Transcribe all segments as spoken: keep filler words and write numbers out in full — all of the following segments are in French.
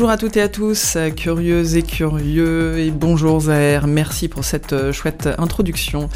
Bonjour à toutes et à tous, curieuses et curieux, et bonjour Zahir, merci pour cette chouette introduction.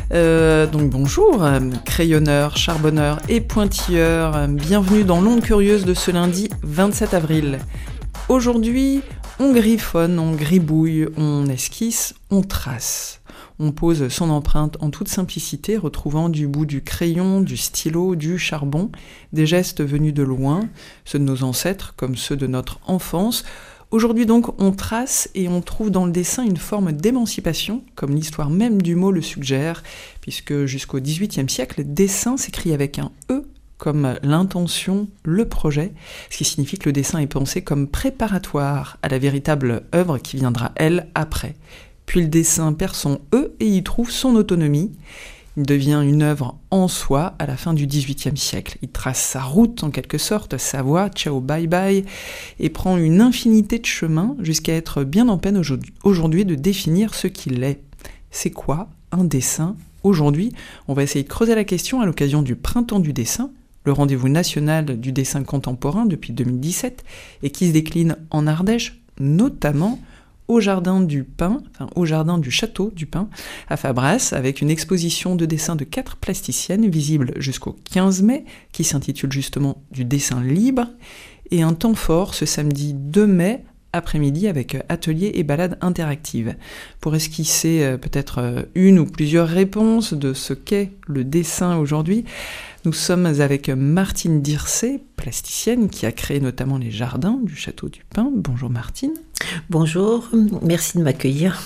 Euh, donc bonjour, crayonneurs, charbonneurs et pointilleurs, bienvenue dans l'onde curieuse de ce lundi vingt-sept avril. Aujourd'hui, on griffonne, on gribouille, on esquisse, on trace. On pose son empreinte en toute simplicité, retrouvant du bout du crayon, du stylo, du charbon, des gestes venus de loin, ceux de nos ancêtres comme ceux de notre enfance. Aujourd'hui donc, on trace et on trouve dans le dessin une forme d'émancipation, comme l'histoire même du mot le suggère, puisque jusqu'au dix-huitième siècle, dessin s'écrit avec un « e », comme l'intention, le projet, ce qui signifie que le dessin est pensé comme préparatoire à la véritable œuvre qui viendra, elle, après. Puis le dessin perd son « e » et y trouve son autonomie. Il devient une œuvre en soi à la fin du dix-huitième siècle. Il trace sa route en quelque sorte, sa voie, ciao bye bye, et prend une infinité de chemins jusqu'à être bien en peine aujourd'hui de définir ce qu'il est. C'est quoi un dessin aujourd'hui ? On va essayer de creuser la question à l'occasion du Printemps du dessin, le rendez-vous national du dessin contemporain depuis deux mille dix-sept, et qui se décline en Ardèche, notamment au jardin du Pin, enfin au jardin du château du Pin, à Fabras, avec une exposition de dessins de quatre plasticiennes visible jusqu'au quinze mai, qui s'intitule justement du dessin libre, et un temps fort ce samedi deux mai, après-midi, avec ateliers et balades interactives. Pour esquisser euh, peut-être euh, une ou plusieurs réponses de ce qu'est le dessin aujourd'hui, nous sommes avec Martine Dircé, plasticienne, qui a créé notamment les jardins du Château du Pin. Bonjour Martine. Bonjour, merci de m'accueillir.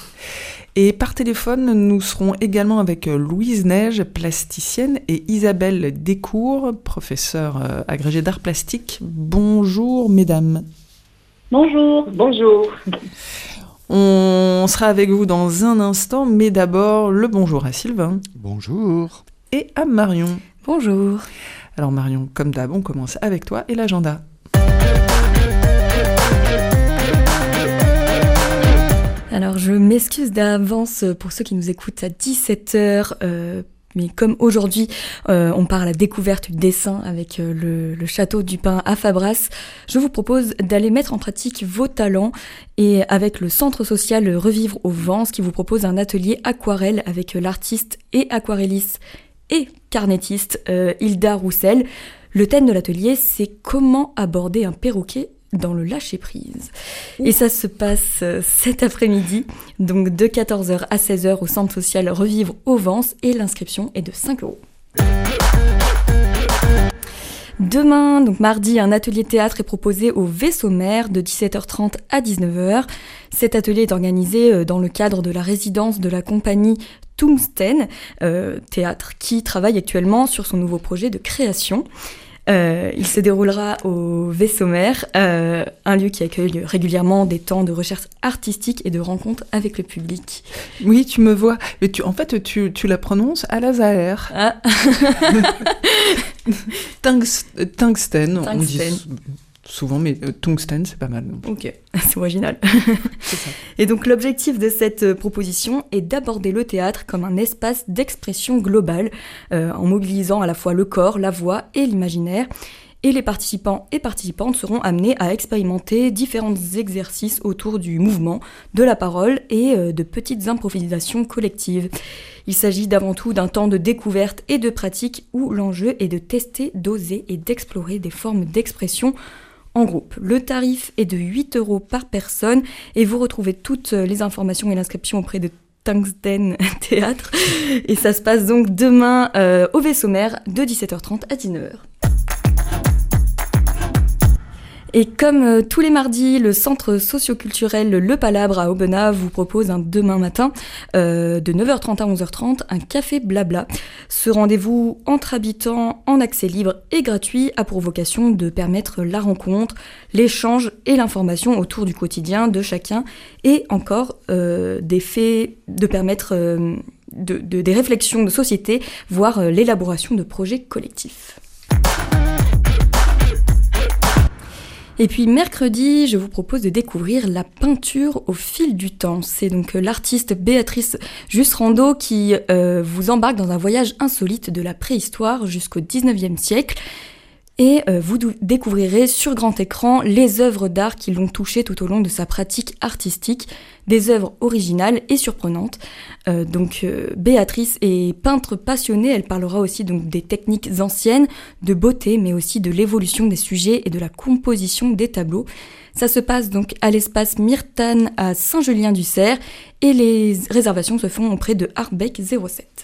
Et par téléphone, nous serons également avec Louise Neige, plasticienne, et Isabelle Descours, professeure agrégée d'art plastique. Bonjour mesdames. Bonjour. Bonjour. On sera avec vous dans un instant, mais d'abord le bonjour à Sylvain. Bonjour. Et à Marion. Bonjour. Alors Marion, comme d'hab, on commence avec toi et l'agenda. Alors je m'excuse d'avance pour ceux qui nous écoutent à dix-sept heures, euh, mais comme aujourd'hui euh, on part à la découverte du dessin avec euh, le, le château du Pin à Fabras, je vous propose d'aller mettre en pratique vos talents et avec le centre social Revivre au Vence qui vous propose un atelier aquarelle avec l'artiste et aquarelliste et carnettiste euh, Hilda Roussel. Le thème de l'atelier, c'est comment aborder un perroquet dans le lâcher-prise. Et ça se passe euh, cet après-midi, donc de quatorze heures à seize heures au centre social Revivre au Vence, et l'inscription est de cinq euros. Demain, donc mardi, un atelier théâtre est proposé au Vaisseau-Mère de dix-sept heures trente à dix-neuf heures. Cet atelier est organisé dans le cadre de la résidence de la compagnie Tungsten, euh, théâtre qui travaille actuellement sur son nouveau projet de création. Euh, il se déroulera au Vaisseau-Mère, euh, un lieu qui accueille régulièrement des temps de recherche artistique et de rencontres avec le public. Oui, tu me vois. Et tu, en fait, tu, tu la prononces à la Zahir. Ah. Tungs, tungsten, Tungsten, on dit souvent, mais euh, tungsten, c'est pas mal. Ok, c'est original. C'est ça. Et donc l'objectif de cette proposition est d'aborder le théâtre comme un espace d'expression globale, euh, en mobilisant à la fois le corps, la voix et l'imaginaire. Et les participants et participantes seront amenés à expérimenter différents exercices autour du mouvement, de la parole et euh, de petites improvisations collectives. Il s'agit d'avant tout d'un temps de découverte et de pratique où l'enjeu est de tester, d'oser et d'explorer des formes d'expression en groupe. Le tarif est de huit euros par personne et vous retrouvez toutes les informations et l'inscription auprès de Tungsten Théâtre. Et ça se passe donc demain euh, au Vaisseau-Mère de dix-sept heures trente à dix-neuf heures. Et comme euh, tous les mardis, le centre socio-culturel Le Palabre à Aubenas vous propose un demain matin euh, de neuf heures trente à onze heures trente un café blabla. Ce rendez-vous entre habitants en accès libre et gratuit a pour vocation de permettre la rencontre, l'échange et l'information autour du quotidien de chacun et encore euh, des faits, de permettre euh, de, de, des réflexions de société, voire euh, l'élaboration de projets collectifs. Et puis mercredi, je vous propose de découvrir la peinture au fil du temps. C'est donc l'artiste Béatrice Jusserando qui euh, vous embarque dans un voyage insolite de la préhistoire jusqu'au dix-neuvième siècle. Et euh, vous dou- découvrirez sur grand écran les œuvres d'art qui l'ont touché tout au long de sa pratique artistique, des œuvres originales et surprenantes. Euh, donc euh, Béatrice est peintre passionnée, elle parlera aussi donc des techniques anciennes, de beauté, mais aussi de l'évolution des sujets et de la composition des tableaux. Ça se passe donc à l'espace Myrtane à Saint-Julien-du-Cerf et les réservations se font auprès de Artbec zéro sept.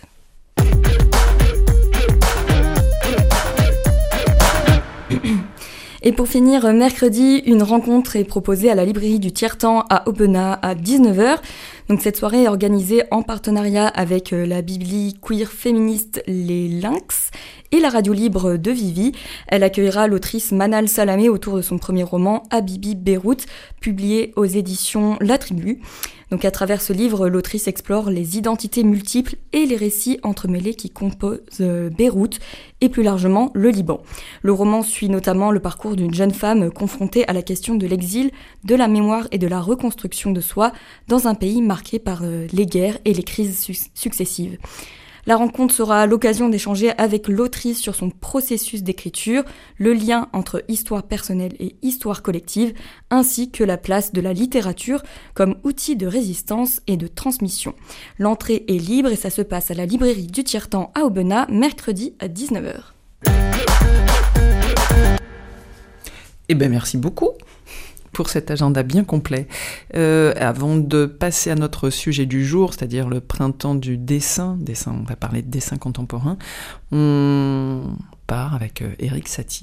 Et pour finir, mercredi, une rencontre est proposée à la librairie du Tiers-Temps à Aubenas à dix-neuf heures. Donc cette soirée est organisée en partenariat avec la bibli queer féministe Les Lynx et la radio libre de Vivi. Elle accueillera l'autrice Manal Salamé autour de son premier roman Habibi Beyrouth, publié aux éditions La Tribu. Donc à travers ce livre, l'autrice explore les identités multiples et les récits entremêlés qui composent Beyrouth et plus largement le Liban. Le roman suit notamment le parcours d'une jeune femme confrontée à la question de l'exil, de la mémoire et de la reconstruction de soi dans un pays marqué par les guerres et les crises su- successives. La rencontre sera l'occasion d'échanger avec l'autrice sur son processus d'écriture, le lien entre histoire personnelle et histoire collective, ainsi que la place de la littérature comme outil de résistance et de transmission. L'entrée est libre et ça se passe à la librairie du Tiers-Temps à Aubenas, mercredi à dix-neuf heures. Eh bien, merci beaucoup pour cet agenda bien complet. Euh, avant de passer à notre sujet du jour, c'est-à-dire le printemps du dessin, dessin, on va parler de dessin contemporain, on part avec euh, Éric Satie.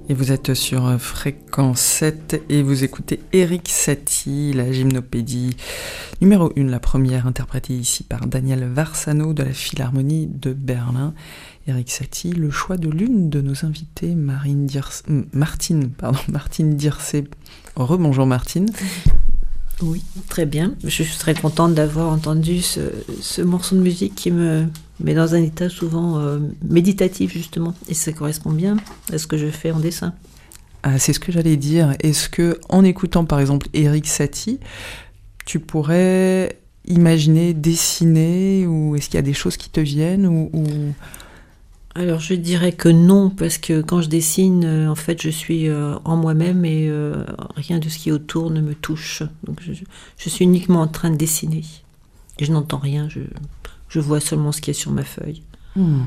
Et vous êtes sur Fréquence sept et vous écoutez Erik Satie, la gymnopédie numéro un, la première interprétée ici par Daniel Varsano de la Philharmonie de Berlin. Erik Satie, le choix de l'une de nos invités, Marine Dirce, Martine, pardon, Martine Dircé. Rebonjour Martine. Oui, très bien. Je suis très contente d'avoir entendu ce, ce morceau de musique qui me met dans un état souvent euh, méditatif, justement. Et ça correspond bien à ce que je fais en dessin. Ah, c'est ce que j'allais dire. Est-ce que, en écoutant par exemple Erik Satie, tu pourrais imaginer, dessiner, ou est-ce qu'il y a des choses qui te viennent ou, ou... Alors je dirais que non, parce que quand je dessine, euh, en fait je suis euh, en moi-même et euh, rien de ce qui est autour ne me touche. Donc je, je suis uniquement en train de dessiner. Et je n'entends rien, je, je vois seulement ce qui est sur ma feuille. Hmm.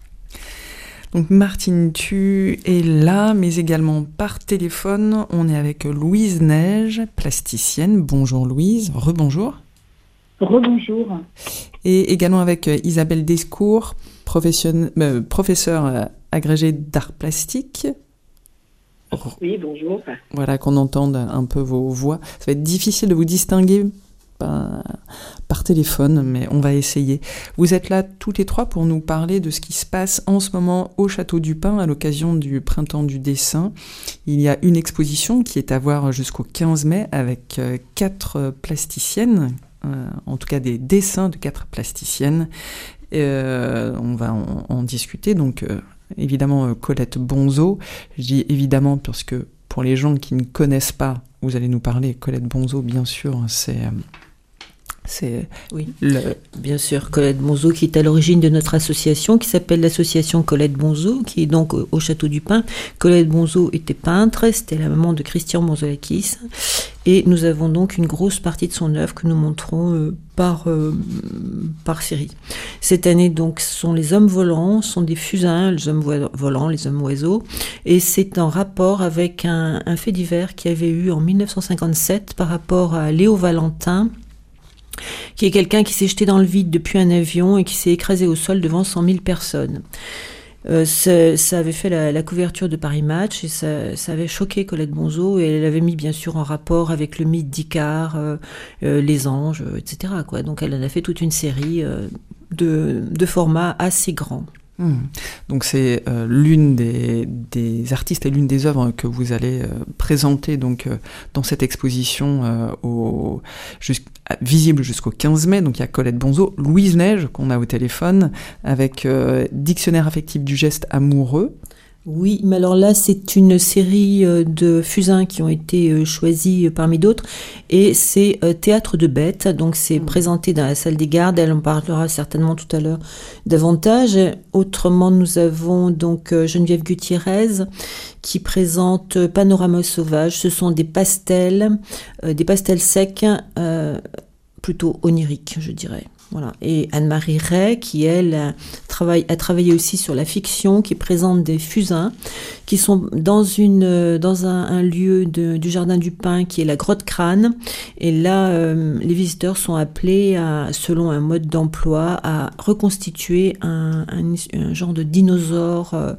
Donc Martine, tu es là, mais également par téléphone. On est avec Louise Neige, plasticienne. Bonjour Louise, rebonjour. Rebonjour. Et également avec Isabelle Descours, euh, professeure agrégée d'art plastique. Oui, bonjour. Voilà, qu'on entende un peu vos voix. Ça va être difficile de vous distinguer par, par téléphone, mais on va essayer. Vous êtes là toutes les trois pour nous parler de ce qui se passe en ce moment au Château du Pin à l'occasion du Printemps du dessin. Il y a une exposition qui est à voir jusqu'au quinze mai avec euh, quatre plasticiennes, euh, en tout cas des dessins de quatre plasticiennes. Euh, on va en, en discuter, donc euh, évidemment euh, Colette Bonzo. Je dis évidemment parce que pour les gens qui ne connaissent pas, vous allez nous parler. Colette Bonzo, bien sûr, c'est... Euh, C'est oui, le... bien sûr, Colette Bonzo qui est à l'origine de notre association qui s'appelle l'association Colette Bonzo, qui est donc au Château du Pin. Colette Bonzo était peintre, c'était la maman de Christian Bonzolakis, et nous avons donc une grosse partie de son œuvre que nous montrons euh, par, euh, par série. Cette année, donc, ce sont les hommes volants, ce sont des fusains, les hommes volants, les hommes oiseaux, et c'est en rapport avec un, un fait divers qu'il y avait eu en mille neuf cent cinquante-sept par rapport à Léo Valentin, qui est quelqu'un qui s'est jeté dans le vide depuis un avion et qui s'est écrasé au sol devant cent mille personnes. Euh, ça, ça avait fait la, la couverture de Paris Match et ça, ça avait choqué Colette Bonzo, et elle l'avait mis bien sûr en rapport avec le mythe d'Icare, euh, euh, les anges, et cetera, quoi. Donc elle en a fait toute une série euh, de, de formats assez grands. Mmh. Donc c'est euh, l'une des, des artistes et l'une des œuvres que vous allez euh, présenter donc euh, dans cette exposition euh, au, jusqu', visible jusqu'au quinze mai. Donc il y a Colette Bonzo, Louise Neige qu'on a au téléphone avec euh, Dictionnaire affectif du geste amoureux. Oui, mais alors là, c'est une série de fusains qui ont été choisis parmi d'autres, et c'est Théâtre de bêtes, donc c'est mmh. présenté dans la salle des gardes, elle en parlera certainement tout à l'heure davantage. Autrement, nous avons donc Geneviève Gutiérrez qui présente Panorama sauvage, ce sont des pastels, euh, des pastels secs, euh, plutôt oniriques, je dirais. Voilà. Et Anne-Marie Ray, qui elle travaille, a travaillé aussi sur la fiction, qui présente des fusains qui sont dans une dans un, un lieu de, du Jardin du Pin qui est la Grotte Crâne. Et là, euh, les visiteurs sont appelés à, selon un mode d'emploi, à reconstituer un, un, un genre de dinosaure euh,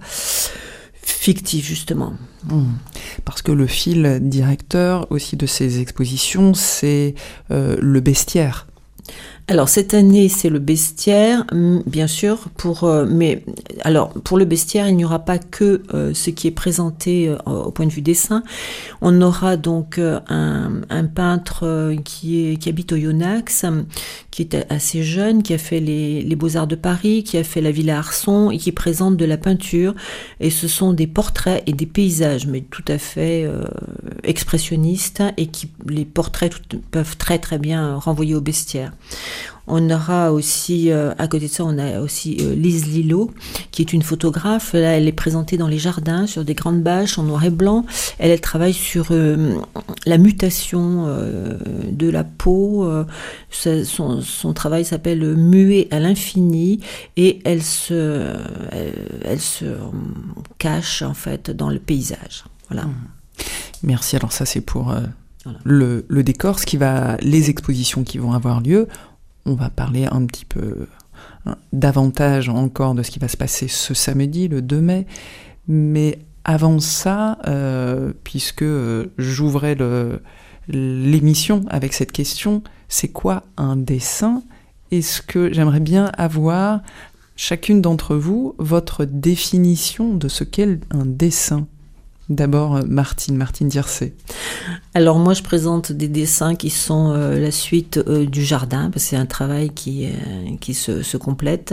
fictif justement. Mmh. Parce que le fil directeur aussi de ces expositions, c'est euh, le bestiaire. Alors cette année c'est le bestiaire, bien sûr, pour euh, mais alors pour le bestiaire il n'y aura pas que euh, ce qui est présenté euh, au point de vue dessin. On aura donc euh, un, un peintre euh, qui est qui habite au Yonax, qui est assez jeune, qui a fait les, les Beaux-Arts de Paris, qui a fait la Villa Arson et qui présente de la peinture. Et ce sont des portraits et des paysages, mais tout à fait euh, expressionnistes, et qui les portraits tout, peuvent très très bien renvoyer au bestiaire. On aura aussi, euh, à côté de ça, on a aussi euh, Lise Lillo, qui est une photographe. Là, elle est présentée dans les jardins, sur des grandes bâches en noir et blanc. Elle, elle travaille sur euh, la mutation euh, de la peau. Euh, ça, son, son travail s'appelle « Muet à l'infini » et elle se, elle, elle se cache, en fait, dans le paysage. Voilà. Merci. Alors ça, c'est pour euh, voilà. le, le décor. Ce qui va, les expositions qui vont avoir lieu. On va parler un petit peu hein, davantage encore de ce qui va se passer ce samedi, le deux mai. Mais avant ça, euh, puisque euh, j'ouvrais le, l'émission avec cette question, c'est quoi un dessin ? Est-ce que j'aimerais bien avoir, chacune d'entre vous, votre définition de ce qu'est un dessin ? D'abord, Martine, Martine Dircé. Alors moi, je présente des dessins qui sont euh, la suite euh, du jardin, parce que c'est un travail qui, euh, qui se, se complète.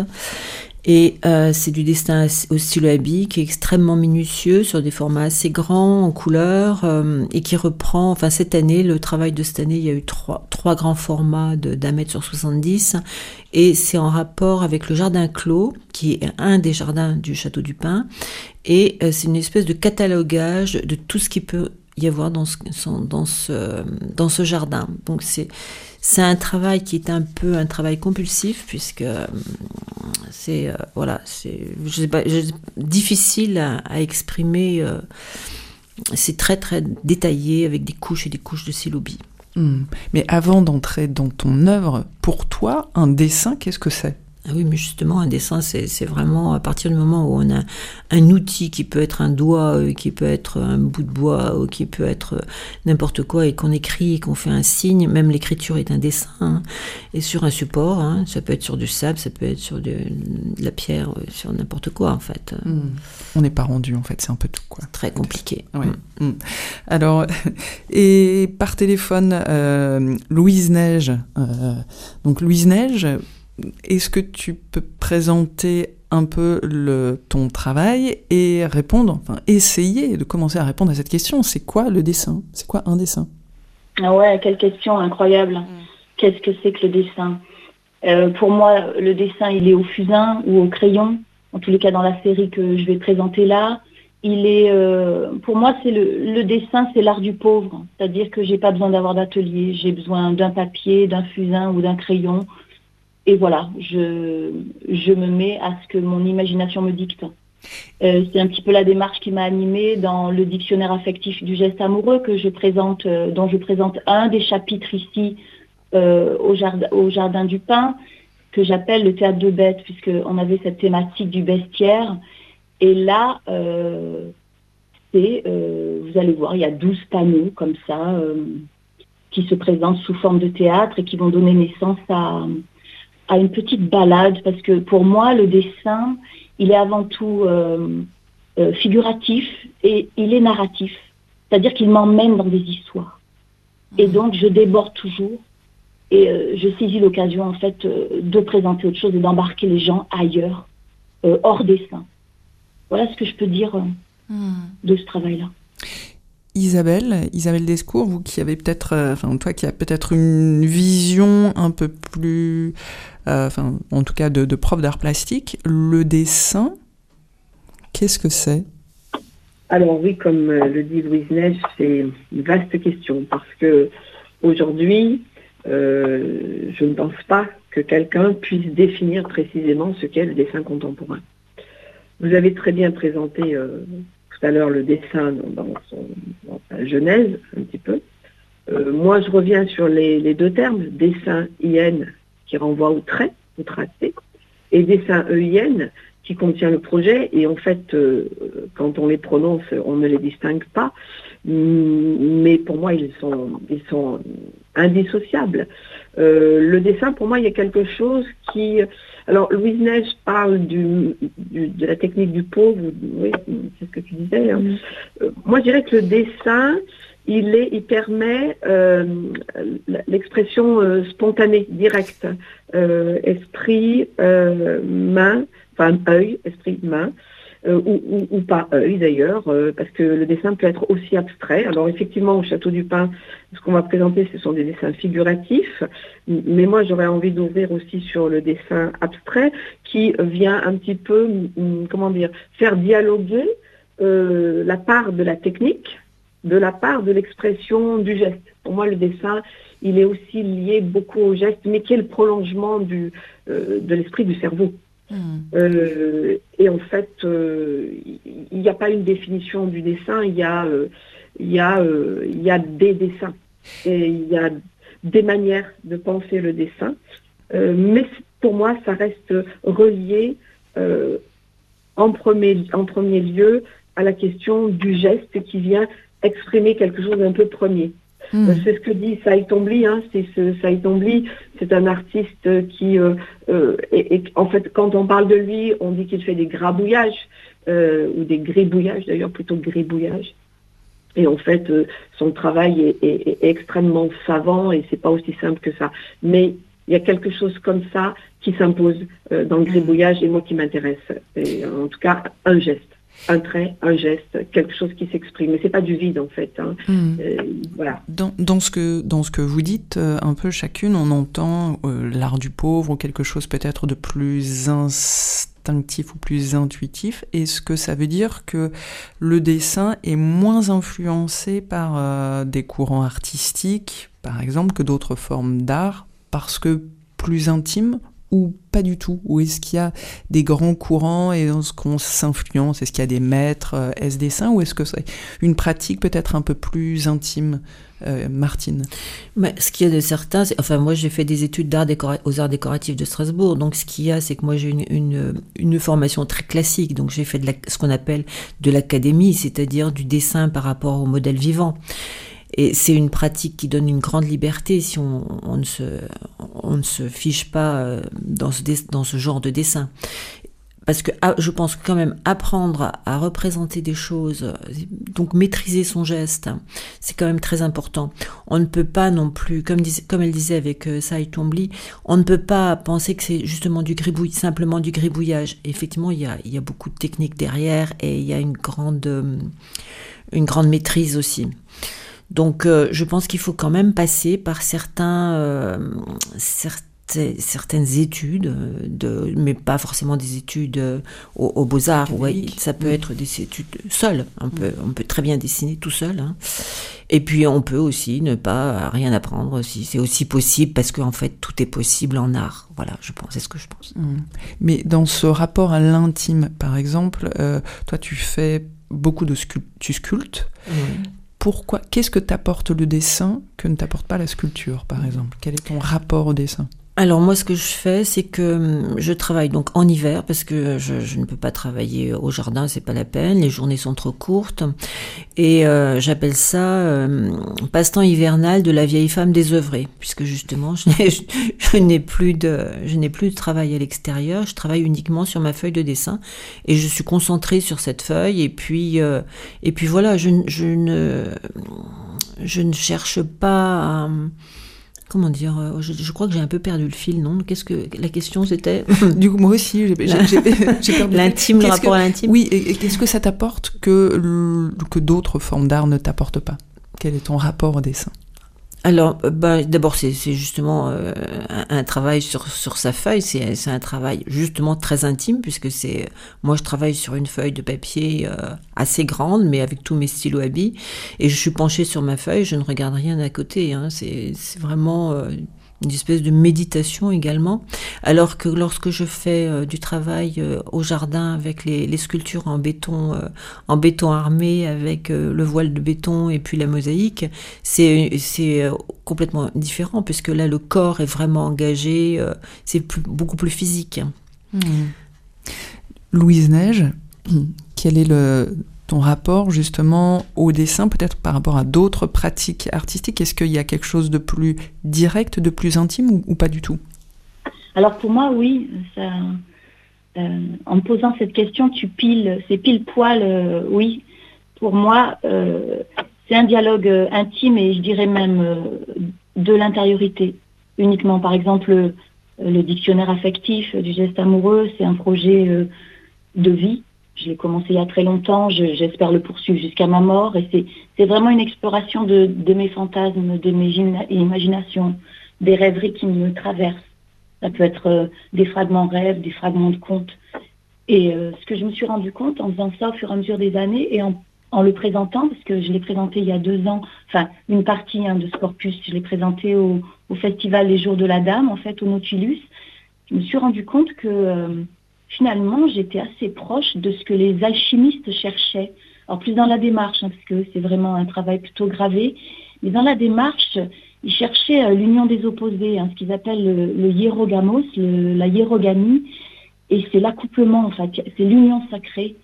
Et euh, c'est du dessin au stylo à billes qui est extrêmement minutieux, sur des formats assez grands, en couleur, euh, et qui reprend, enfin cette année, le travail de cette année, il y a eu trois, trois grands formats de, d'un mètre sur soixante-dix, et c'est en rapport avec le jardin clos, qui est un des jardins du Château du Pin, et euh, c'est une espèce de catalogage de tout ce qui peut y avoir dans ce, dans ce, dans ce jardin. Donc c'est, c'est un travail qui est un peu un travail compulsif, puisque c'est, euh, voilà, c'est, je sais pas, je, difficile à, à exprimer. Euh, c'est très très détaillé, avec des couches et des couches de stylo billes. Mmh. Mais avant d'entrer dans ton œuvre, pour toi, un dessin, qu'est-ce que c'est ? Ah oui, mais justement, un dessin, c'est, c'est vraiment à partir du moment où on a un outil qui peut être un doigt, qui peut être un bout de bois, ou qui peut être n'importe quoi, et qu'on écrit, et qu'on fait un signe. Même l'écriture est un dessin, hein, et sur un support, hein, ça peut être sur du sable, ça peut être sur de, de la pierre, sur n'importe quoi, en fait. Mmh. On n'est pas rendu, en fait, c'est un peu tout, quoi. C'est très compliqué. Ouais. Mmh. Mmh. Alors, et par téléphone, euh, Louise Neige. Euh, donc, Louise Neige, est-ce que tu peux présenter un peu le, ton travail et répondre, enfin essayer de commencer à répondre à cette question, c'est quoi le dessin ? C'est quoi un dessin ? Ah ouais, quelle question incroyable. Mmh. Qu'est-ce que c'est que le dessin ? euh, Pour moi, le dessin, il est au fusain ou au crayon, en tous les cas dans la série que je vais présenter là. Il est, euh, pour moi, c'est le, le dessin, c'est l'art du pauvre. C'est-à-dire que j'ai pas besoin d'avoir d'atelier, j'ai besoin d'un papier, d'un fusain ou d'un crayon. Et voilà, je, je me mets à ce que mon imagination me dicte. Euh, c'est un petit peu la démarche qui m'a animée dans le dictionnaire affectif du geste amoureux que je présente, euh, dont je présente un des chapitres ici euh, au, jardin, au Jardin du Pin, que j'appelle le théâtre de bêtes, puisqu'on avait cette thématique du bestiaire. Et là, euh, c'est, euh, vous allez voir, il y a douze panneaux comme ça, euh, qui se présentent sous forme de théâtre et qui vont donner naissance à... à une petite balade, parce que pour moi, le dessin, il est avant tout euh, euh, figuratif et il est narratif. C'est-à-dire qu'il m'emmène dans des histoires. Mmh. Et donc, je déborde toujours et euh, je saisis l'occasion, en fait, euh, de présenter autre chose et d'embarquer les gens ailleurs, euh, hors dessin. Voilà ce que je peux dire euh, mmh. de ce travail-là. Isabelle, Isabelle Descours, vous qui avez peut-être, euh, enfin toi qui as peut-être une vision un peu plus, euh, enfin en tout cas de, de prof d'art plastique, le dessin, qu'est-ce que c'est ? Alors oui, comme le dit Louise Neige, c'est une vaste question parce que aujourd'hui, euh, je ne pense pas que quelqu'un puisse définir précisément ce qu'est le dessin contemporain. Vous avez très bien présenté euh, tout à l'heure le dessin dans, son, dans sa genèse, un petit peu. Euh, moi, je reviens sur les, les deux termes, dessin I N qui renvoie au trait, au tracé, et dessin E I N qui contient le projet. Et en fait, euh, quand on les prononce, on ne les distingue pas. Mais pour moi, ils sont, ils sont indissociables. Euh, le dessin, pour moi, il y a quelque chose qui... Alors, Louise Neige parle du, du, de la technique du pauvre, oui, c'est ce que tu disais. Hein. Mmh. Euh, moi, je dirais que le dessin, il, est, il permet euh, l'expression euh, spontanée, directe. Euh, esprit, euh, main, enfin œil, esprit, main. Euh, ou, ou, ou pas œil d'ailleurs, euh, parce que le dessin peut être aussi abstrait. Alors effectivement, au Château du Pin, ce qu'on va présenter, ce sont des dessins figuratifs, mais moi j'aurais envie d'ouvrir aussi sur le dessin abstrait, qui vient un petit peu, comment dire, faire dialoguer euh, la part de la technique, de la part de l'expression du geste. Pour moi, le dessin, il est aussi lié beaucoup au geste, mais qui est le prolongement du, euh, de l'esprit du cerveau. Mmh. Euh, et en fait, euh, il n'y a pas une définition du dessin, il y a, euh, il y a, euh, il y a des dessins et il y a des manières de penser le dessin, euh, mais pour moi, ça reste relié euh, en, premier, en premier lieu à la question du geste qui vient exprimer quelque chose d'un peu premier. Mmh. C'est ce que dit Saïd Tombli. Hein. C'est ce, Saïd Tombli, c'est un artiste qui, euh, euh, et, et, en fait, quand on parle de lui, on dit qu'il fait des grabouillages, euh, ou des gribouillages, d'ailleurs plutôt gribouillages. Et en fait, euh, son travail est, est, est extrêmement savant et c'est pas aussi simple que ça. Mais il y a quelque chose comme ça qui s'impose euh, dans le gribouillage et moi qui m'intéresse. Et, en tout cas, un geste. Un trait, un geste, quelque chose qui s'exprime. Mais c'est pas du vide en fait. Hein. Mmh. Euh, voilà. Dans, dans, ce que, dans ce que vous dites, euh, un peu chacune, on entend euh, l'art du pauvre ou quelque chose peut-être de plus instinctif ou plus intuitif. Est-ce que ça veut dire que le dessin est moins influencé par euh, des courants artistiques, par exemple, que d'autres formes d'art, parce que plus intime? Ou pas du tout? Ou est-ce qu'il y a des grands courants et est-ce qu'on s'influence? Est-ce qu'il y a des maîtres? euh, Est-ce dessin? Ou est-ce que c'est une pratique peut-être un peu plus intime, euh, Martine? Mais ce qu'il y a de certain, c'est, enfin moi j'ai fait des études d'art décora- aux arts décoratifs de Strasbourg, donc ce qu'il y a c'est que moi j'ai une, une, une formation très classique, donc j'ai fait de la, ce qu'on appelle de l'académie, c'est-à-dire du dessin par rapport au modèle vivant. Et c'est une pratique qui donne une grande liberté si on, on, ne, se, on ne se fiche pas dans ce, dans ce genre de dessin. Parce que je pense que quand même apprendre à, à représenter des choses, donc maîtriser son geste, c'est quand même très important. On ne peut pas non plus, comme, dis, comme elle disait avec euh, Saïd Tombli, on ne peut pas penser que c'est justement du gribouille, simplement du gribouillage. Effectivement, il y a, il y a beaucoup de techniques derrière et il y a une grande, euh, une grande maîtrise aussi. Donc, euh, je pense qu'il faut quand même passer par certains, euh, certaines, certaines études, de, mais pas forcément des études euh, aux, aux Beaux-Arts. Ouais, ça peut oui. être des études seules. On peut, on peut très bien dessiner tout seul. Hein. Et puis, on peut aussi ne pas rien apprendre. Si c'est aussi possible, parce qu'en fait, tout est possible en art. Voilà, je pense, c'est ce que je pense. Mmh. Mais dans ce rapport à l'intime, par exemple, euh, toi, tu fais beaucoup de sculptes. Tu sculptes. Mmh. Pourquoi? Qu'est-ce que t'apporte le dessin que ne t'apporte pas la sculpture, par exemple? Quel est ton rapport au dessin? Alors moi, ce que je fais, c'est que je travaille donc en hiver parce que je, je ne peux pas travailler au jardin, c'est pas la peine, les journées sont trop courtes. Et euh, j'appelle ça euh, passe-temps hivernal de la vieille femme désœuvrée, puisque justement, je n'ai, je, je n'ai plus de, je n'ai plus de travail à l'extérieur. Je travaille uniquement sur ma feuille de dessin et je suis concentrée sur cette feuille. Et puis, euh, et puis voilà, je, je ne, je ne cherche pas à, comment dire, je, je crois que j'ai un peu perdu le fil, non? Qu'est-ce que la question c'était? Du coup, moi aussi, j'ai, j'ai, j'ai, j'ai perdu l'intime, le, le rapport que, à l'intime. Oui, et, et qu'est-ce que ça t'apporte que, que d'autres formes d'art ne t'apportent pas? Quel est ton rapport au dessin? Alors, bah, d'abord, c'est, c'est justement euh, un, un travail sur, sur sa feuille. C'est, c'est un travail justement très intime, puisque c'est, moi, je travaille sur une feuille de papier euh, assez grande, mais avec tous mes stylos à billes. Et je suis penchée sur ma feuille, je ne regarde rien à côté. Hein. C'est, c'est vraiment euh, une espèce de méditation également. Alors que lorsque je fais euh, du travail euh, au jardin avec les, les sculptures en béton, euh, en béton armé avec euh, le voile de béton et puis la mosaïque, c'est, c'est euh, complètement différent puisque là le corps est vraiment engagé, euh, c'est plus, beaucoup plus physique. Mmh. Louise Neige, quel est le ton rapport justement au dessin, peut-être par rapport à d'autres pratiques artistiques? Est-ce qu'il y a quelque chose de plus direct, de plus intime ou, ou pas du tout? Alors pour moi, oui. Ça, euh, en me posant cette question, tu piles, c'est pile poil, euh, oui. Pour moi, euh, c'est un dialogue euh, intime et je dirais même euh, de l'intériorité uniquement. Par exemple, le, le dictionnaire affectif du geste amoureux, c'est un projet euh, de vie. Je l'ai commencé il y a très longtemps, je, j'espère le poursuivre jusqu'à ma mort. Et c'est, c'est vraiment une exploration de, de mes fantasmes, de mes imaginations, des rêveries qui me traversent. Ça peut être euh, des fragments rêves, des fragments de contes. Et euh, ce que je me suis rendu compte en faisant ça au fur et à mesure des années et en, en le présentant, parce que je l'ai présenté il y a deux ans, enfin une partie hein, de ce corpus, je l'ai présenté au, au festival Les Jours de la Dame, en fait, au Nautilus. Je me suis rendu compte que... Euh, finalement, j'étais assez proche de ce que les alchimistes cherchaient. Alors, plus dans la démarche, hein, parce que c'est vraiment un travail plutôt gravé, mais dans la démarche, ils cherchaient euh, l'union des opposés, hein, ce qu'ils appellent le, le hierogamos, le, la hiérogamie, et c'est l'accouplement, en fait, c'est l'union sacrée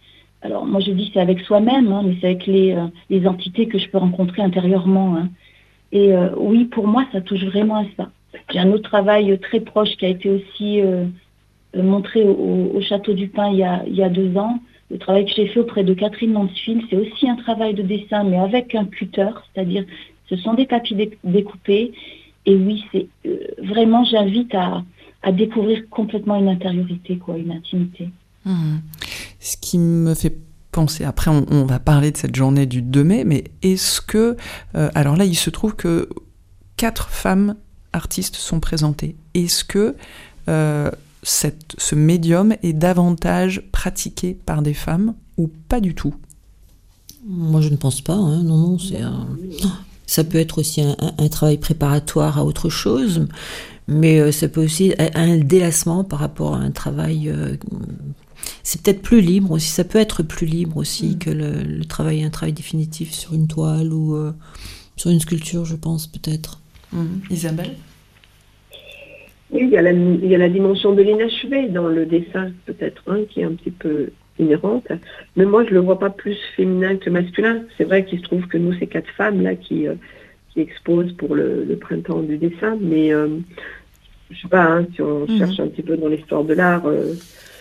alors moi je dis c'est avec soi-même, hein, mais c'est avec les, euh, les entités que je peux rencontrer intérieurement. Hein. Et euh, oui, pour moi, ça touche vraiment à ça. J'ai un autre travail très proche qui a été aussi euh, montré au, au Château du Pin il y, a, il y a deux ans. Le travail que j'ai fait auprès de Catherine Mansfield, c'est aussi un travail de dessin, mais avec un cutter, c'est-à-dire ce sont des papiers dé- découpés. Et oui, c'est euh, vraiment, j'invite à, à découvrir complètement une intériorité, quoi, une intimité. Mmh. Ce qui me fait penser, après on, on va parler de cette journée du deux mai, mais est-ce que, euh, alors là il se trouve que quatre femmes artistes sont présentées. Est-ce que euh, cette, ce médium est davantage pratiqué par des femmes ou pas du tout? Moi je ne pense pas, hein. non, non, c'est un... ça peut être aussi un, un, un travail préparatoire à autre chose, mais euh, ça peut aussi être un délassement par rapport à un travail... Euh, c'est peut-être plus libre aussi, ça peut être plus libre aussi mmh. que le, le travail, un travail définitif sur une toile ou euh, sur une sculpture, je pense, peut-être. Mmh. Isabelle? Oui, il y, a la, il y a la dimension de l'inachevé dans le dessin, peut-être, hein, qui est un petit peu inhérente. Mais moi, je ne le vois pas plus féminin que masculin. C'est vrai qu'il se trouve que nous, c'est quatre femmes là qui, euh, qui exposent pour le, le printemps du dessin. Mais euh, je ne sais pas, hein, si on mmh. cherche un petit peu dans l'histoire de l'art... Euh,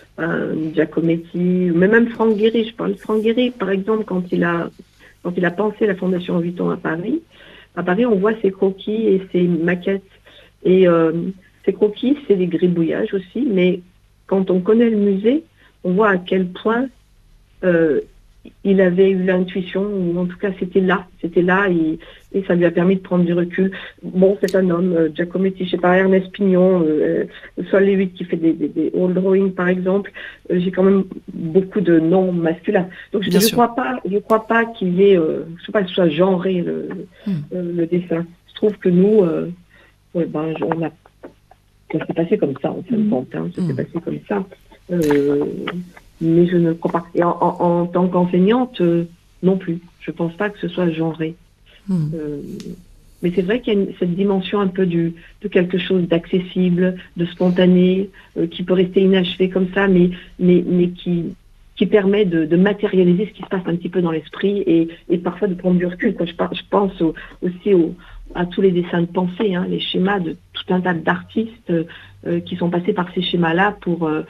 un Giacometti, mais même Franck Gehry, je parle de Franck Gehry, par exemple, quand il a, quand il a pensé la Fondation Vuitton à Paris, à Paris, on voit ses croquis et ses maquettes. Et euh, ces croquis, c'est des gribouillages aussi, mais quand on connaît le musée, on voit à quel point euh, il avait eu l'intuition, ou en tout cas c'était là, c'était là, et, et ça lui a permis de prendre du recul. Bon, c'est un homme, euh, Giacometti, je sais pas, Ernest Pignon, euh, Sol Lewitt qui fait des, des, des old drawing par exemple, euh, j'ai quand même beaucoup de noms masculins. Donc je ne crois pas, je crois pas qu'il y ait, euh, je sais pas, que ce soit genré le, hmm. euh, le dessin. Je trouve que nous, euh, ouais, ben, on a, ça s'est passé comme ça en fin de compte, hein, ça s'est hmm. passé comme ça. Euh, mais je ne crois pas. Et en, en, en tant qu'enseignante, euh, non plus. Je ne pense pas que ce soit genré. Mmh. Euh, mais c'est vrai qu'il y a une, cette dimension un peu du, de quelque chose d'accessible, de spontané, euh, qui peut rester inachevé comme ça, mais, mais, mais qui, qui permet de, de matérialiser ce qui se passe un petit peu dans l'esprit et, et parfois de prendre du recul. Quoi. Je, je pense au, aussi au, à tous les dessins de pensée, hein, les schémas de tout un tas d'artistes euh, qui sont passés par ces schémas-là pour, euh,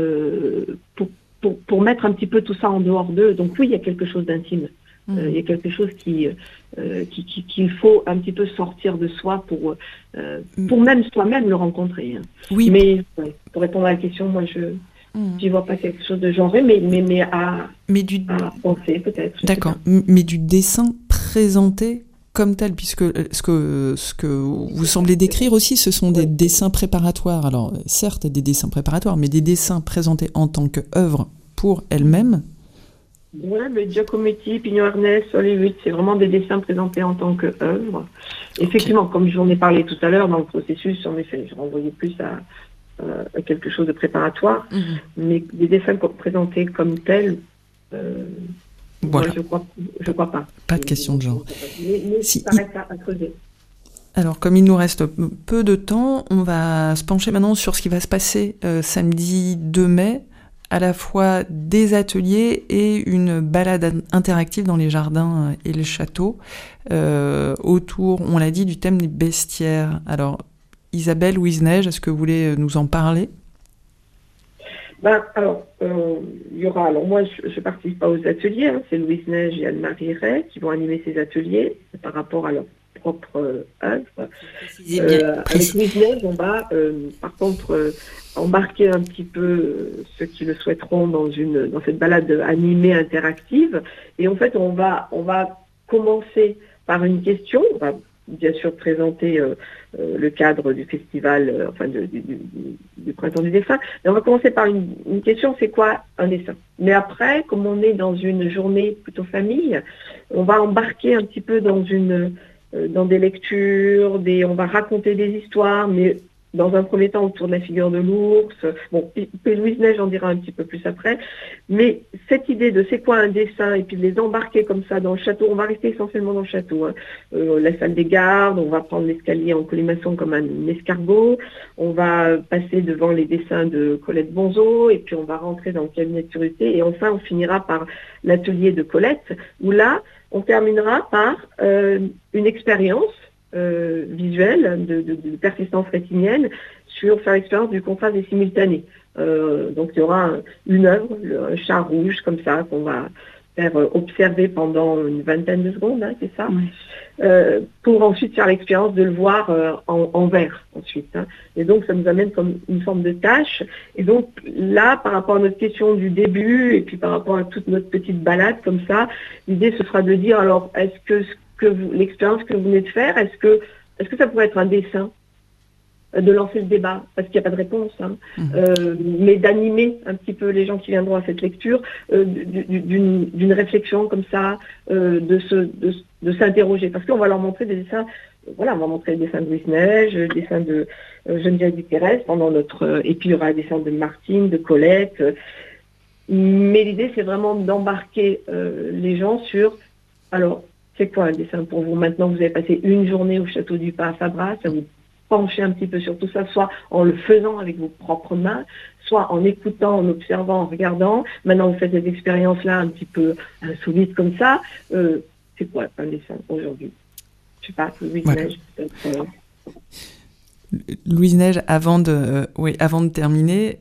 pour Pour, pour mettre un petit peu tout ça en dehors d'eux. Donc oui, il y a quelque chose d'intime. Mmh. Euh, il y a quelque chose qui, euh, qui, qui, qu'il faut un petit peu sortir de soi pour, euh, pour même soi-même le rencontrer. Hein. Oui. Mais ouais, pour répondre à la question, moi je n'y mmh. vois pas quelque chose de genré, mais, mais, mais, à, mais du... à penser peut-être. D'accord. Mais du dessin présenté comme tel, puisque ce que, ce que vous semblez décrire aussi, ce sont des dessins préparatoires. Alors, certes, des dessins préparatoires, mais des dessins présentés en tant qu'œuvre pour elle-même. Oui, mais Giacometti, Pignon Ernest, Sol Lewitt, c'est vraiment des dessins présentés en tant qu'œuvre. Effectivement, okay. Comme j'en ai parlé tout à l'heure, dans le processus, en effet, je renvoyais plus à, à quelque chose de préparatoire, mm-hmm. mais des dessins présentés comme tels, euh, voilà. Moi, je crois, je crois pas. Pas de question de genre. Mais, mais si, ça reste à, à creuser. Alors, comme il nous reste peu de temps, on va se pencher maintenant sur ce qui va se passer euh, samedi deux mai, à la fois des ateliers et une balade interactive dans les jardins et le château, euh, autour, on l'a dit, du thème des bestiaires. Alors, Isabelle Louise-Neige, est-ce que vous voulez nous en parler ? Ben, alors, euh, il y aura, alors moi je ne participe pas aux ateliers, hein, c'est Louise Neige et Anne-Marie Ray qui vont animer ces ateliers par rapport à leur propre euh, œuvre. Euh, avec Louise Neige, on va euh, par contre euh, embarquer un petit peu euh, ceux qui le souhaiteront dans, une, dans cette balade animée interactive. Et en fait, on va, on va commencer par une question, on va bien sûr présenter euh, euh, le cadre du festival, euh, enfin de, du, du, du printemps du dessin. Mais on va commencer par une, une question, c'est quoi un dessin? Mais après, comme on est dans une journée plutôt famille, on va embarquer un petit peu dans une, euh, dans des lectures, des, on va raconter des histoires, mais dans un premier temps autour de la figure de l'ours. Bon, P. Louise Neige en dira un petit peu plus après. Mais cette idée de c'est quoi un dessin et puis de les embarquer comme ça dans le château, on va rester essentiellement dans le château. Hein. Euh, la salle des gardes, on va prendre l'escalier en colimaçon comme un escargot, on va passer devant les dessins de Colette Bonzo et puis on va rentrer dans le cabinet de Turruté et enfin on finira par l'atelier de Colette où là, on terminera par euh, une expérience Euh, visuelle, de, de, de persistance rétinienne, sur faire l'expérience du contraste des simultanés. Euh, donc il y aura un, une œuvre, le, un chat rouge comme ça, qu'on va faire euh, observer pendant une vingtaine de secondes, hein, c'est ça, oui. euh, pour ensuite faire l'expérience de le voir euh, en, en vert ensuite. Hein. Et donc ça nous amène comme une forme de tâche. Et donc là, par rapport à notre question du début, et puis par rapport à toute notre petite balade comme ça, l'idée ce sera de dire, alors est-ce que que vous, l'expérience que vous venez de faire, est-ce que, est-ce que ça pourrait être un dessin, de lancer le débat, parce qu'il n'y a pas de réponse, hein, mmh. euh, mais d'animer un petit peu les gens qui viendront à cette lecture, euh, d'une, d'une réflexion comme ça, euh, de, se, de, de s'interroger, parce qu'on va leur montrer des dessins, voilà, on va montrer le dessin de Louise Neige, le dessin de euh, Geneviève Duterrès, pendant notre, euh, et puis il y aura le dessin de Martine, de Colette, euh, mais l'idée c'est vraiment d'embarquer euh, les gens sur, alors, c'est quoi un dessin pour vous? Maintenant, vous avez passé une journée au Château du Pin à Fabras, ça vous penchez un petit peu sur tout ça, soit en le faisant avec vos propres mains, soit en écoutant, en observant, en regardant. Maintenant, vous faites cette expérience-là un petit peu insolite comme ça. Euh, c'est quoi un dessin aujourd'hui? Je sais pas, Louise voilà. Neige, peut-être. Euh... Louise Neige, avant de, euh, oui, avant de terminer,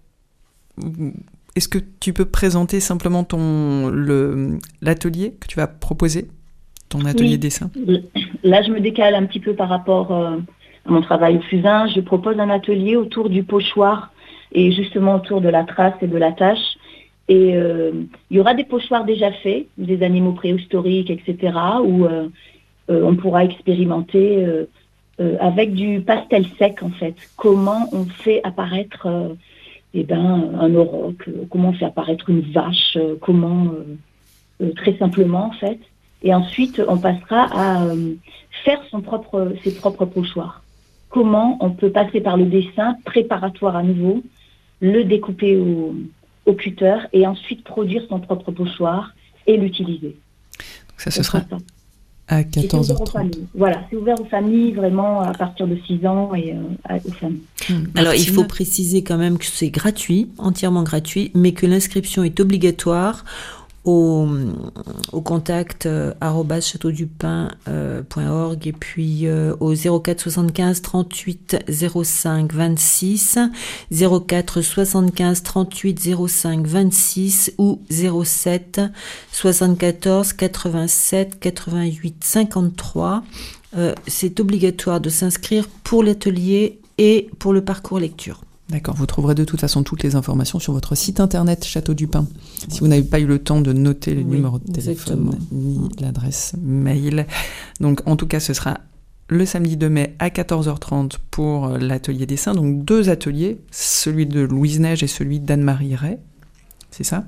est-ce que tu peux présenter simplement ton, le, l'atelier que tu vas proposer? Ton atelier oui. dessin. Là, je me décale un petit peu par rapport euh, à mon travail au fusain. Je propose un atelier autour du pochoir et justement autour de la trace et de la tâche. Et euh, il y aura des pochoirs déjà faits, des animaux préhistoriques, et cetera, où euh, euh, on pourra expérimenter euh, euh, avec du pastel sec, en fait. Comment on fait apparaître euh, eh ben, un auroch, euh, comment on fait apparaître une vache, euh, comment, euh, euh, très simplement, en fait. Et ensuite, on passera à euh, faire son propre, ses propres pochoirs. Comment on peut passer par le dessin préparatoire à nouveau, le découper au, au cutter et ensuite produire son propre pochoir et l'utiliser. Donc ça, ce sera ça. À quatorze heures trente. Voilà, c'est ouvert aux familles, vraiment à partir de six ans et euh, aux familles. Hum. Alors, il faut préciser quand même que c'est gratuit, entièrement gratuit, mais que l'inscription est obligatoire au, au contact euh, arobase château du pin point org et puis euh, au zéro quatre soixante-quinze trente-huit zéro cinq vingt-six, zéro quatre soixante-quinze trente-huit zéro cinq vingt-six ou zéro sept soixante-quatorze quatre-vingt-sept quatre-vingt-huit cinquante-trois. Euh, c'est obligatoire de s'inscrire pour l'atelier et pour le parcours lecture. D'accord, vous trouverez de toute façon toutes les informations sur votre site internet Château du Pin. Si vous n'avez pas eu le temps de noter le oui, numéro de téléphone exactement. Ni l'adresse mail. Donc en tout cas, ce sera le samedi deux mai à quatorze heures trente pour l'atelier dessin. Donc deux ateliers, celui de Louise Neige et celui d'Anne-Marie Ray. C'est ça?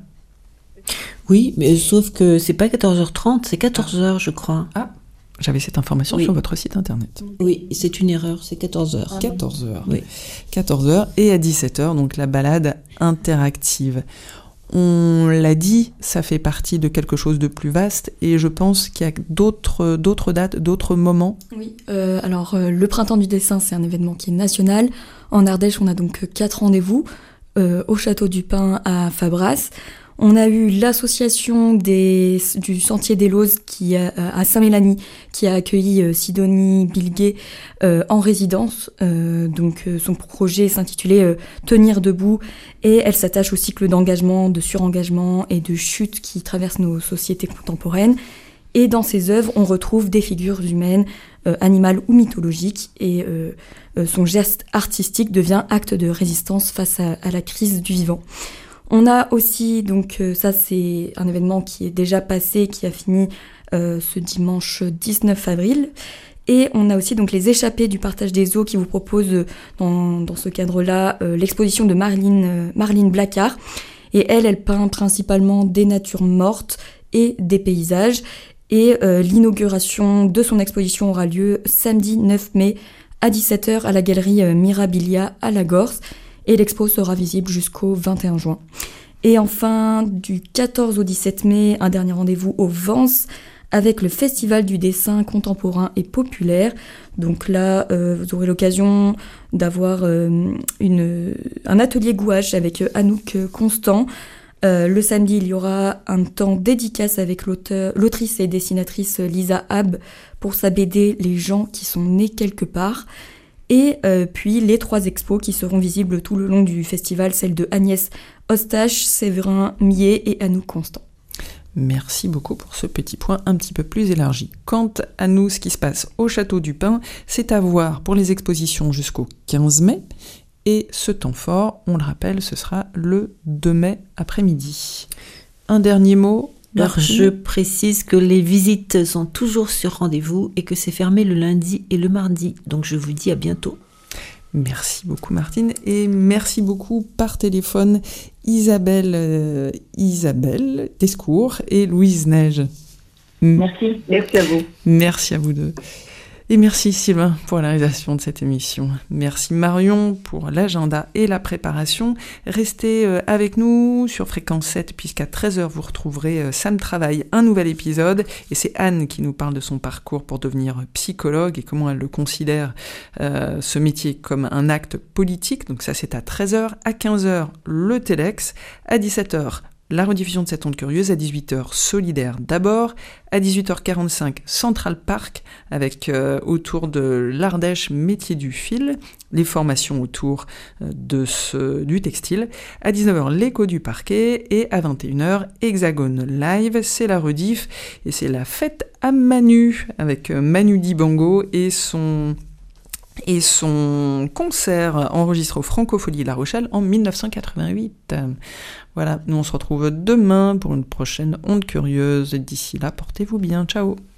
Oui, mais sauf que c'est pas quatorze heures trente, c'est quatorze heures je crois. Ah, j'avais cette information oui. sur votre site internet. Oui, c'est une erreur, c'est quatorze heures. quatorze heures. Oui. quatorze heures et à dix-sept heures, donc la balade interactive. On l'a dit, ça fait partie de quelque chose de plus vaste et je pense qu'il y a d'autres, d'autres dates, d'autres moments. Oui, euh, alors euh, le Printemps du dessin, c'est un événement qui est national. En Ardèche, on a donc quatre rendez-vous euh, au Château du Pin à Fabras. On a eu l'association des, du Sentier des Lauses qui a, à Saint-Mélanie qui a accueilli euh, Sidonie Bilguet euh, en résidence. Euh, donc euh, son projet s'intitulait euh, Tenir debout et elle s'attache au cycle d'engagement, de surengagement et de chute qui traverse nos sociétés contemporaines. Et dans ses œuvres, on retrouve des figures humaines, euh, animales ou mythologiques et euh, euh, son geste artistique devient acte de résistance face à, à la crise du vivant. On a aussi, donc euh, ça c'est un événement qui est déjà passé, qui a fini euh, ce dimanche dix-neuf avril. Et on a aussi donc les échappées du partage des eaux qui vous proposent euh, dans, dans ce cadre-là euh, l'exposition de Marlene, euh, Marlene Blacard. Et elle, elle peint principalement des natures mortes et des paysages. Et euh, l'inauguration de son exposition aura lieu samedi neuf mai à dix-sept heures à la galerie Mirabilia à la Gorse. Et l'expo sera visible jusqu'au vingt et un juin. Et enfin, du quatorze au dix-sept mai, un dernier rendez-vous au Vence avec le Festival du dessin contemporain et populaire. Donc là, euh, vous aurez l'occasion d'avoir euh, une, un atelier gouache avec Anouk Constant. Euh, le samedi, il y aura un temps dédicace avec l'auteur, l'autrice et dessinatrice Lisa Hab pour sa B D « Les gens qui sont nés quelque part ». Et euh, puis les trois expos qui seront visibles tout le long du festival, celles de Agnès Eustache, Séverin Millet et Anouk Constant. Merci beaucoup pour ce petit point un petit peu plus élargi. Quant à nous, ce qui se passe au Château du Pin, c'est à voir pour les expositions jusqu'au quinze mai. Et ce temps fort, on le rappelle, ce sera le deux mai après-midi. Un dernier mot. Alors, je précise que les visites sont toujours sur rendez-vous et que c'est fermé le lundi et le mardi. Donc, je vous dis à bientôt. Merci beaucoup, Martine. Et merci beaucoup par téléphone, Isabelle, euh, Isabelle Descours et Louise Neige. Merci. Merci à vous. Merci à vous deux. Et merci Sylvain pour la réalisation de cette émission. Merci Marion pour l'agenda et la préparation. Restez avec nous sur Fréquence sept puisqu'à treize heures vous retrouverez Sam Travail, un nouvel épisode. Et c'est Anne qui nous parle de son parcours pour devenir psychologue et comment elle le considère, euh, ce métier, comme un acte politique. Donc ça c'est à treize heures. À quinze heures, le Telex. À dix-sept heures, la rediffusion de cette onde curieuse. À dix-huit heures, Solidaire d'abord. À dix-huit heures quarante-cinq, Central Park, avec euh, autour de l'Ardèche métier du fil, les formations autour euh, de ce, du textile. À dix-neuf heures, l'écho du parquet. Et à vingt et une heures, Hexagone Live, c'est la rediff. Et c'est la fête à Manu, avec euh, Manu Dibango et son... et son concert enregistré au Francophonie La Rochelle en dix-neuf cent quatre-vingt-huit. Voilà, nous on se retrouve demain pour une prochaine onde curieuse. D'ici là, portez-vous bien, ciao.